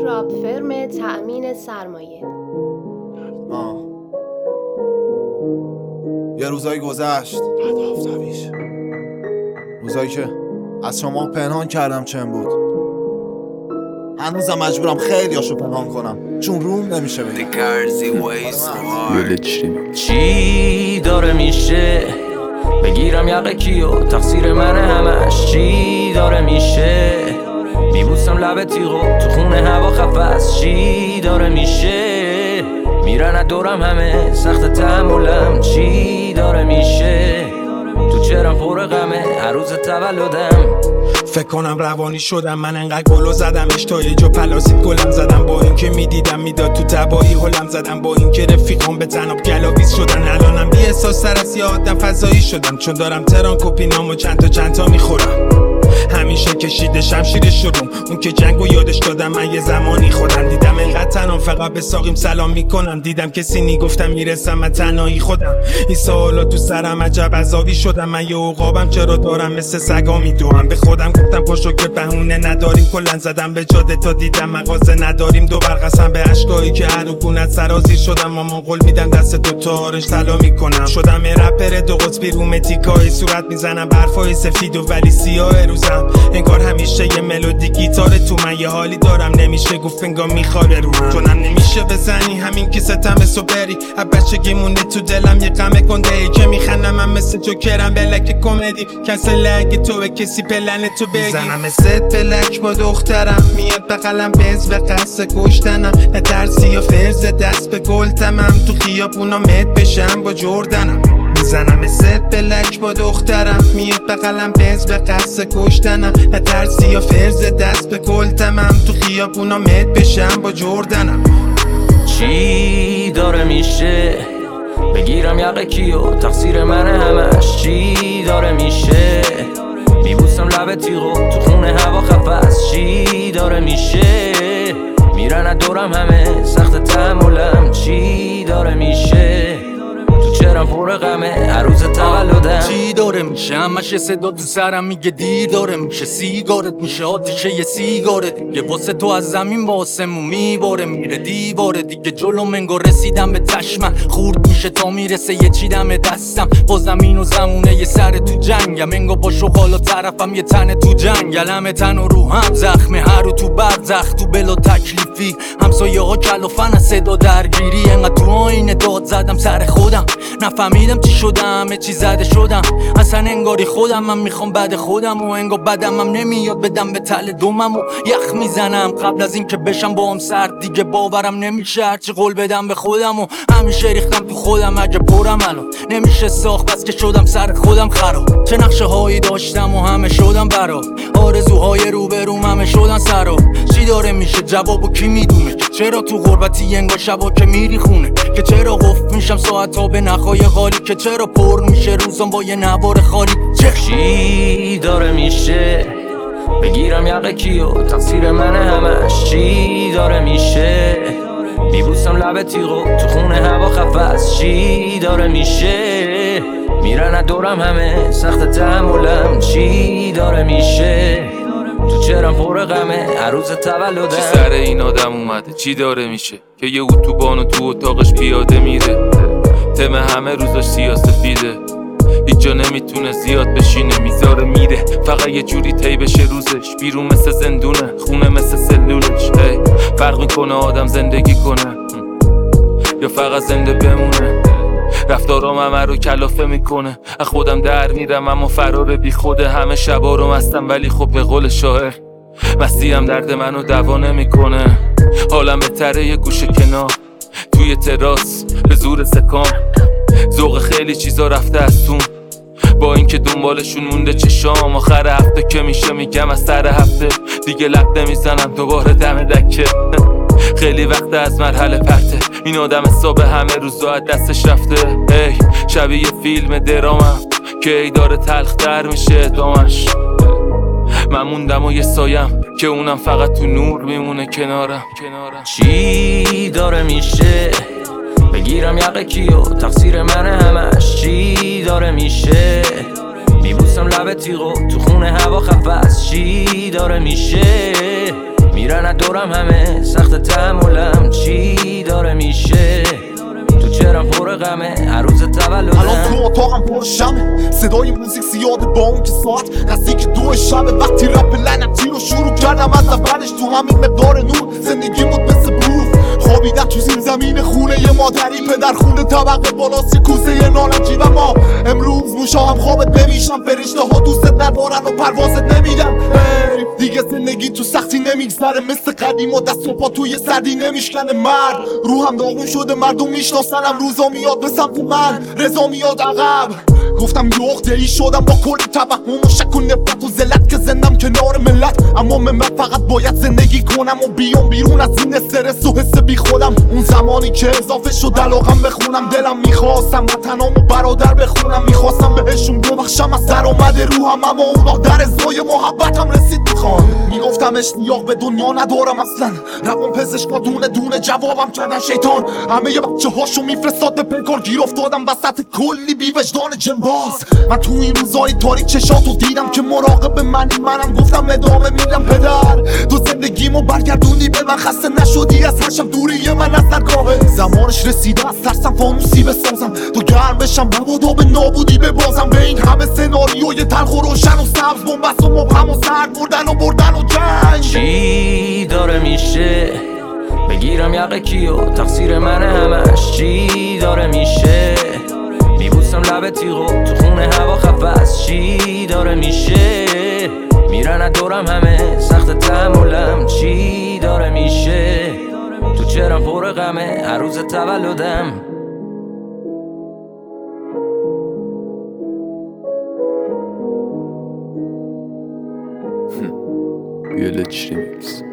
پراپ فرم تأمین سرمایه. یه روزایی گذشت 7 هفته پیش، روزایی که از شما پنهان کردم چند بود. هنوزم مجبورم خیلی هاشو پنهان کنم چون روم نمیشه بگم. چی داره میشه بگیرم یقه کیو تقصیر من همش. چی داره میشه میبوسم لب تیغو تو خونه هوا خفست. چی داره میشه میرن دورم همه سخت تحملم. چی داره میشه تو چرم پر غمه هر روز تولدم. فکر کنم روانی شدم من انقدر گلو زدمش تا یه جا پلاسید گلم زدم. با این که میدیدم میداد تو تبایی هلم زدم. با این که رفیقام به تناب گلاویز شدن. الانم بی احساس تر از یه آدم فضایی شدم چون دارم تران کپینامو چند تا میخورم. همیشه کشیده شمشیر شروم اون که جنگو یادش دادم. من یه زمانی خودم دیدم انقدر تنام فقط به ساقیم سلام میکنم. دیدم کسی نیگفتم میرسم من تنهایی خودم. این سوالا تو سرم عجب عذابی شدم. من یه عقابم چرا دارم مثل سگا میدوام. به خودم گفتم پاشو که بهونه نداریم. کلن زدم به جاده تا دیدم مغازه نداریم. دوبار قسم به اشکایی که هرگونت سرازیر شدم. مامان قول میدم دست دوتا آرنج طلا میکنم. شدم یه رپر دو قطبی رومتیکای صورت میزنم برفای سفید و ولی سیاه روزم. انگار همیشه یه ملودی گیتار تو من یه حالی دارم نمیشه گفت انگار میخواره رو جونم نمیشه بزنی همین که ستم سو بری. از بچگی مونده تو دلم یه غم گنده ای که میخندم من مثل جوکرم بلک کمدی. کنسل اگه تو به کسی پلن تو بگی. زنم ست بلک با دخترم میاد بغلم بنز به قصد کشتنم. نه ترسی یا فرز دست به گل تمم تو خیابونا مت بشم با جردنم. میزنم ست بلک با دخترم میاد بغلم بنز به قصد کشتنم. نه ترسی یا فرز دست به گل تمم تو خیابونا مت بشم با جردنم. چی داره میشه بگیرم یقه کیو تقصیر من همش. چی داره میشه میبوسم لب تیغو تو خونه هوا خفست. چی داره میشه میرن دورم همه سخت تحملم. چی داره میشه تو چرم پر غمه هر روز تولدم. چی داره میشه همش صدا تو سرم میگه دیر داره میشه. سیگارت میشه آتیشه یه سیگارت دیگه واسه تو از زمین با آسمون میباره میره دیواره دیگه. جلو منگو رسیدم به چشمم خورد میشه تا میرسه یه چی دم دستم. با زمین و زمونه یه سر تو جنگم. انگا با شغال و طرفم یه تن تو جنگل. همه تن و رو هم زخمه هر رو تو برزخ تو بلا تکلیفی. همسایه ها کلافن از صدا درگیری. انقدر تو آینه داد زدم سر خودم نفهمیدم چی شدم همه چی زده شدم. اصلا انگاری خودم من میخوام بعد خودم و انگار بدم هم نمیاد بدم به تل دومم و یخ میزنم قبل از این که بشم با هم سرد. دیگه باورم نمیشه هرچی قول بدم به خودم و همیشه ریختم تو خودم. اگه پرم الان نمیشه ساخت بس که شدم سر خودم خراب. چه نقشه هایی داشتم و همه شدم برا. آرزوهای روبروم همه شدن سرا. چی داره میشه جوابو کی میدونه چرا تو غربتی انگار شبا که میری خونه. که چرا قفل میشم ساعت ها به نخای غالی. که چرا پر میشه روزم با یه نوار خالی. چی داره میشه بگیرم یقه کیو تقصیر من همش. چی داره میشه میبوسم لب تیغو تو خونه هوا خفست. چی داره میشه میرن دورم همه سخت تحملم. چی داره میشه تو چرم پر غمه هر روز تولدم. چی سر این آدم اومده چی داره میشه که یه اتوبانو تو اتاقش پیاده میره. تم همه روزاش سیاسفیده هیچ جا نمیتونه زیاد بشینه. میذاره میره فقط یه جوری طی بشه روزش. بیرون مثل زندونه خونه مثل سلولش. فرق میکنه آدم زندگی کنه یا فقط زنده بمونه. رفتارام همه رو کلافه میکنه. از خودم در میرم اما فرار بی خوده. همه شبا رو مستم ولی خب به قول شاعر مستیم درد منو دوا نمیکنه. حالم بهتره یه گوشه کنار توی تراس به زور سکام. ذوق خیلی چیزا رفته از تون با اینکه دنبالشون مونده چشام. آخر هفته که میشه میگم از سر هفته دیگه لب نمیزنم دوباره دم دکه. خیلی وقت از مرحله پرته این آدم حساب همه روزا از دستش رفته. شبیه فیلم درامم که ای داره تلختر میشه ادامش. من موندم و یه سایم که اونم فقط تو نور میمونه کنارم. چی داره میشه بگیرم یقه کیو تقصیر من همش. چی داره میشه میبوسم لب تیغو تو خونه هوا خفست. چی داره میشه میرن از دورم همه سخت تحملم چی داره میشه تو چرم پر غمه هر روز تولدم الان تو اتاقم پر شمه صدای موزیک زیاده با اون که ساعت نزدیک 2 شبه وقتی رپ لعنتی رو شروع کردم از اولش تو همین مقدار نور زندگی بود مثل بروف خوابیدم تو زیر زمین خونه مادری پدر خونه طبقه بالاست کوسه نارنجی و ما امروز موشاهم خوابت نمیشم فرشته ها دوستت ندارن و پروازت نمیدم دیگه زندگی تو سختی نمیگذره مثل قدیم و دست و پا توی سردی نمیشکنه مرد روحم داغون شده مردم میشناسنم روزا میاد به سمت من رضا میاد عقب گفتم یخته ای شدم با کل توهم و شک و نفرت و ذلت که زندم کنار ملت اما من فقط باید زندگی کنم و بیام بیرون از این استرس و حس بی خودم اون زمانی که اضافه شد علاقم بخونم دلم میخواستم وطنام و برادر بخونم میخواستم بهشون ببخشم از درآمد روحم اما اونا در ازای محبتم رسید میخوان میگفتم اشتیاق به دنیا ندارم اصلا روان پزشکا دونه دونه جوابم کردن شیطان همه ی بچه هاشو میفرستاد به پیکار گیر افتادم وسط کلی بی وجدان جنباز من تو این روزای تاریک چشاتو دیدم که مراقب منم گفتم ادامه میدم پدر تو زندگیمو برگردوندی به من خسته نشدی از هر شب دوری من از درگاهه زمانش رسیده از ترسم فانوسی بسازم تو گرم بشم مبادا به نابودی ببازم به این همه سناریوی تلخ و روشن و سبز بنبست و مبهم و سرد بردن و جنگ چی داره میشه بگیرم یقه کیو تقصیر من همش چی داره میشه میبوسم لب تیغو تو خونه هوا خفست چی داره میشه میرن از دورم همه سخت تحملم چی داره میشه تو چرم پر غمه هر روز تولدم Yöleç Remix